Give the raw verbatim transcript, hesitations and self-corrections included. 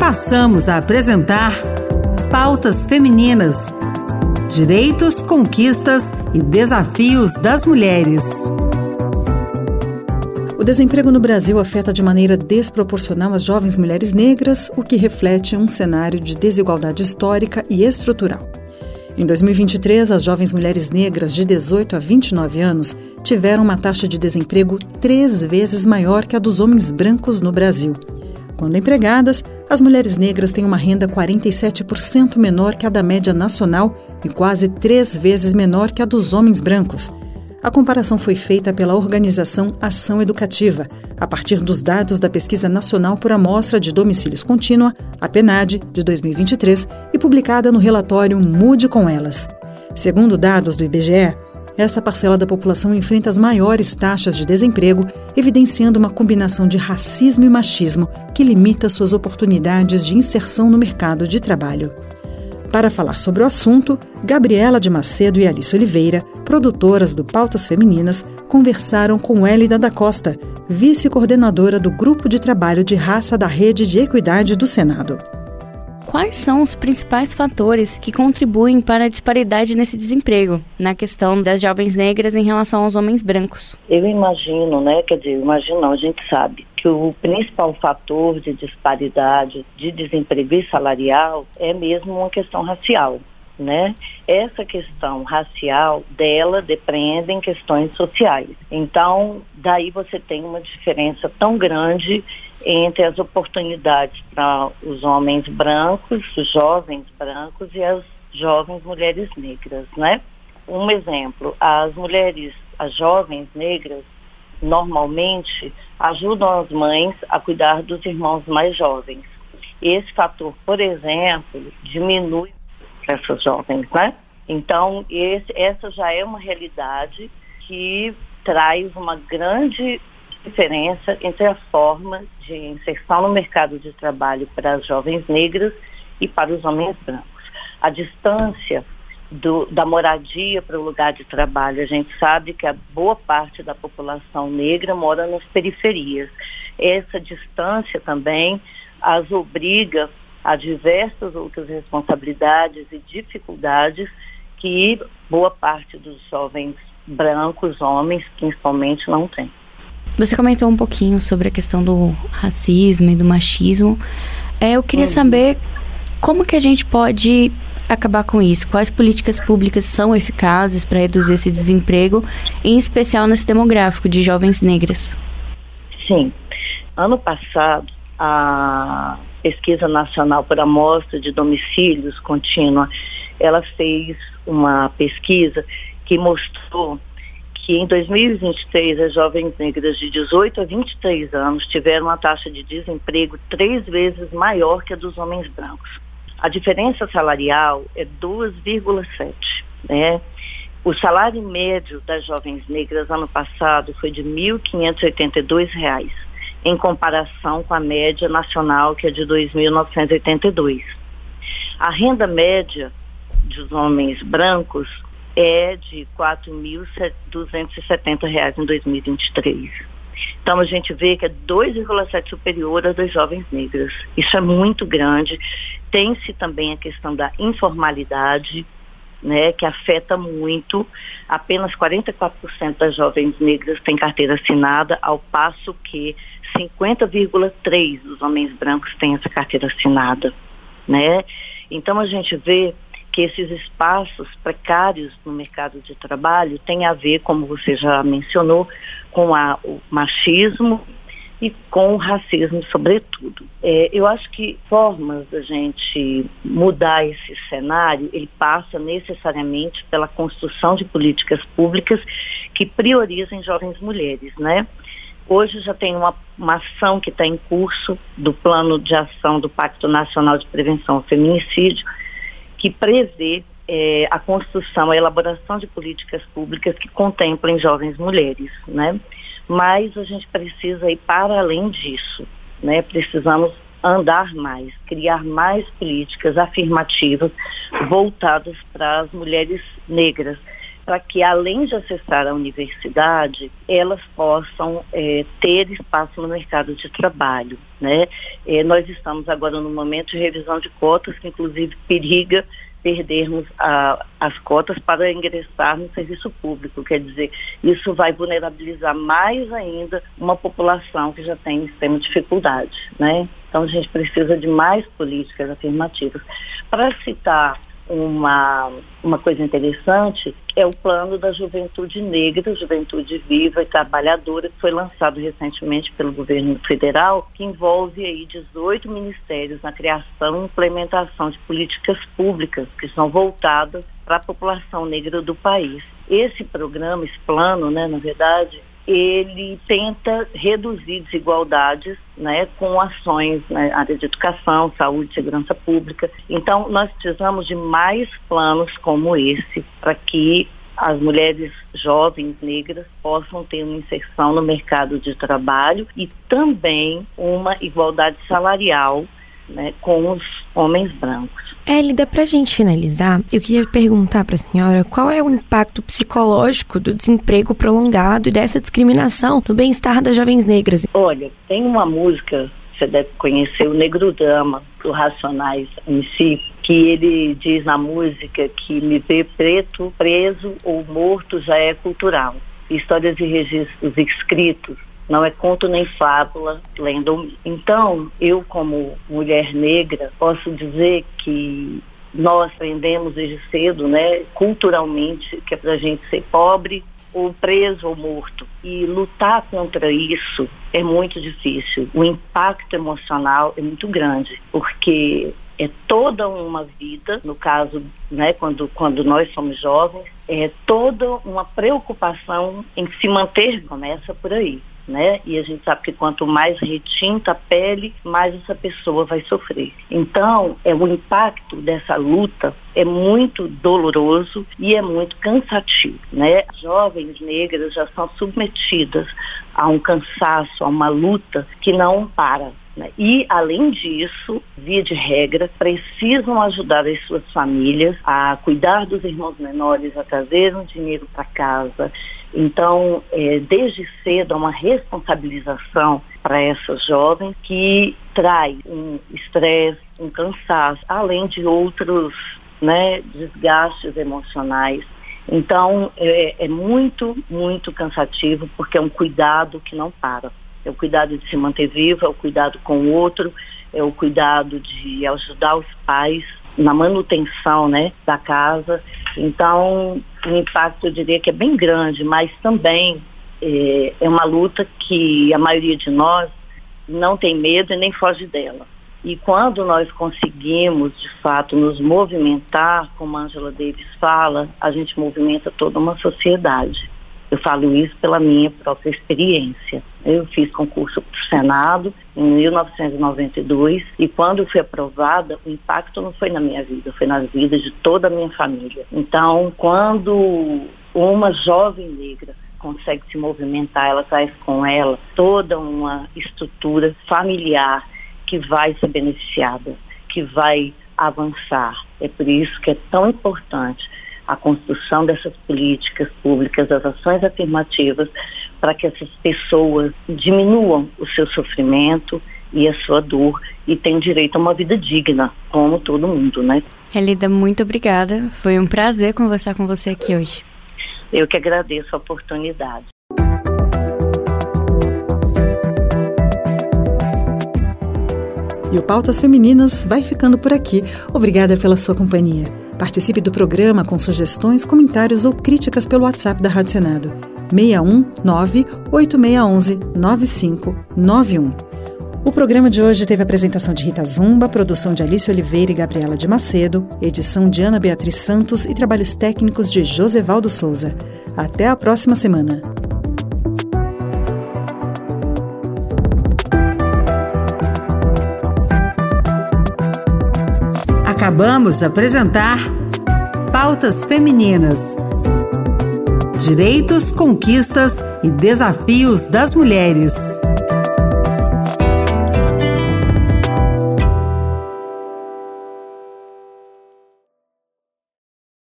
Passamos a apresentar Pautas Femininas: Direitos, Conquistas e Desafios das Mulheres. O desemprego no Brasil afeta de maneira desproporcional as jovens mulheres negras, o que reflete um cenário de desigualdade histórica e estrutural. Em dois mil e vinte e três, as jovens mulheres negras de dezoito a vinte e nove anos tiveram uma taxa de desemprego três vezes maior que a dos homens brancos no Brasil. Quando empregadas, as mulheres negras têm uma renda quarenta e sete por cento menor que a da média nacional e quase três vezes menor que a dos homens brancos. A comparação foi feita pela organização Ação Educativa, a partir dos dados da Pesquisa Nacional por Amostra de Domicílios Contínua, a PNAD, de dois mil e vinte e três, e publicada no relatório Mude com Elas. Segundo dados do I B G E, essa parcela da população enfrenta as maiores taxas de desemprego, evidenciando uma combinação de racismo e machismo que limita suas oportunidades de inserção no mercado de trabalho. Para falar sobre o assunto, Gabriela de Macedo e Alice Oliveira, produtoras do Pautas Femininas, conversaram com Hélida da Costa, vice-coordenadora do Grupo de Trabalho de Raça da Rede de Equidade do Senado. Quais são os principais fatores que contribuem para a disparidade nesse desemprego, na questão das jovens negras em relação aos homens brancos? Eu imagino, né, quer dizer, imagino não, a gente sabe que o principal fator de disparidade de desemprego e salarial é mesmo uma questão racial, né? Essa questão racial dela depende em questões sociais. Então, daí você tem uma diferença tão grande entre as oportunidades para os homens brancos, os jovens brancos e as jovens mulheres negras, né? Um exemplo, as mulheres, as jovens negras, normalmente ajudam as mães a cuidar dos irmãos mais jovens. Esse fator, por exemplo, diminui essas jovens, né? Então, esse, essa já é uma realidade que traz uma grande diferença entre a forma de inserção no mercado de trabalho para as jovens negras e para os homens brancos. A distância do, da moradia para o lugar de trabalho, a gente sabe que a boa parte da população negra mora nas periferias. Essa distância também as obriga a diversas outras responsabilidades e dificuldades que boa parte dos jovens brancos, homens, principalmente, não tem. Você comentou um pouquinho sobre a questão do racismo e do machismo. É, eu queria uhum. saber como que a gente pode acabar com isso. Quais políticas públicas são eficazes para reduzir esse desemprego, em especial nesse demográfico de jovens negras? Sim. Ano passado, a Pesquisa Nacional por Amostra de Domicílios Contínua, ela fez uma pesquisa que mostrou que em dois mil e vinte e três as jovens negras de dezoito a vinte e três anos tiveram uma taxa de desemprego três vezes maior que a dos homens brancos. A diferença salarial é duas vírgula sete, né? O salário médio das jovens negras ano passado foi de mil quinhentos e oitenta e dois reais, em comparação com a média nacional, que é de dois mil novecentos e oitenta e dois. A renda média dos homens brancos é de quatro mil duzentos e setenta reais em dois mil e vinte e três. Então a gente vê que é dois vírgula sete superior às das jovens negras. Isso é muito grande. Tem-se também a questão da informalidade, né, que afeta muito. Apenas quarenta e quatro por cento das jovens negras têm carteira assinada, ao passo que cinquenta vírgula três por cento dos homens brancos têm essa carteira assinada, né? Então a gente vê que esses espaços precários no mercado de trabalho têm a ver, como você já mencionou, com a, o machismo e com o racismo, sobretudo. É, eu acho que formas da gente mudar esse cenário, ele passa necessariamente pela construção de políticas públicas que priorizem jovens mulheres, né? Hoje já tem uma, uma ação que está em curso do Plano de Ação do Pacto Nacional de Prevenção ao Feminicídio, que prevê é, a construção, a elaboração de políticas públicas que contemplem jovens mulheres, né? Mas a gente precisa ir para além disso, né? Precisamos andar mais, criar mais políticas afirmativas voltadas para as mulheres negras, para que, além de acessar a universidade, elas possam é, ter espaço no mercado de trabalho, né? É, nós estamos agora no momento de revisão de cotas, que inclusive periga perdermos a, as cotas para ingressar no serviço público. Quer dizer, isso vai vulnerabilizar mais ainda uma população que já tem extrema dificuldade, né? Então a gente precisa de mais políticas afirmativas. Para citar uma, uma coisa interessante, é o plano da Juventude Negra, Juventude Viva e Trabalhadora, que foi lançado recentemente pelo governo federal, que envolve aí dezoito ministérios na criação e implementação de políticas públicas que são voltadas para a população negra do país. Esse programa, esse plano, né, na verdade, ele tenta reduzir desigualdades, né, com ações na área de educação, saúde, segurança pública. Então, nós precisamos de mais planos como esse para que as mulheres jovens negras possam ter uma inserção no mercado de trabalho e também uma igualdade salarial, né, com os homens brancos. Elida, para a gente finalizar, eu queria perguntar para a senhora qual é o impacto psicológico do desemprego prolongado e dessa discriminação no bem-estar das jovens negras. Olha, tem uma música, você deve conhecer, o Negro Drama, do Racionais em si, que ele diz na música que me ver preto, preso ou morto já é cultural. Histórias e registros escritos não é conto nem fábula, lenda ou mito. Então, eu como mulher negra, posso dizer que nós aprendemos desde cedo, né, culturalmente, que é pra gente ser pobre, ou preso ou morto. E lutar contra isso é muito difícil. O impacto emocional é muito grande, porque é toda uma vida, no caso, né, quando, quando nós somos jovens, é toda uma preocupação em se manter, começa por aí, né? E a gente sabe que quanto mais retinta a pele, mais essa pessoa vai sofrer. Então, é, o impacto dessa luta é muito doloroso e é muito cansativo, né? As jovens negras já são submetidas a um cansaço, a uma luta que não para. E, além disso, via de regra, precisam ajudar as suas famílias a cuidar dos irmãos menores, a trazer um dinheiro para casa. Então, é, desde cedo, há uma responsabilização para essas jovens que traz um estresse, um cansaço, além de outros, né, desgastes emocionais. Então, é, é muito, muito cansativo, porque é um cuidado que não para. É o cuidado de se manter vivo, é o cuidado com o outro, é o cuidado de ajudar os pais na manutenção, né, da casa. Então, o impacto, eu diria que é bem grande, mas também é, é uma luta que a maioria de nós não tem medo e nem foge dela. E quando nós conseguimos, de fato, nos movimentar, como a Angela Davis fala, a gente movimenta toda uma sociedade. Eu falo isso pela minha própria experiência. Eu fiz concurso para o Senado em mil novecentos e noventa e dois e quando eu fui aprovada, o impacto não foi na minha vida, foi na vida de toda a minha família. Então, quando uma jovem negra consegue se movimentar, ela traz com ela toda uma estrutura familiar que vai ser beneficiada, que vai avançar. É por isso que é tão importante a construção dessas políticas públicas, das ações afirmativas, para que essas pessoas diminuam o seu sofrimento e a sua dor e tenham direito a uma vida digna, como todo mundo, né? Elida, muito obrigada. Foi um prazer conversar com você aqui hoje. Eu que agradeço a oportunidade. E o Pautas Femininas vai ficando por aqui. Obrigada pela sua companhia. Participe do programa com sugestões, comentários ou críticas pelo WhatsApp da Rádio Senado. seis um nove oito seis um nove cinco nove um. O programa de hoje teve a apresentação de Rita Zumba, produção de Alice Oliveira e Gabriela de Macedo, edição de Ana Beatriz Santos e trabalhos técnicos de Josevaldo Souza. Até a próxima semana. Acabamos de apresentar Pautas Femininas. Direitos, conquistas e desafios das mulheres.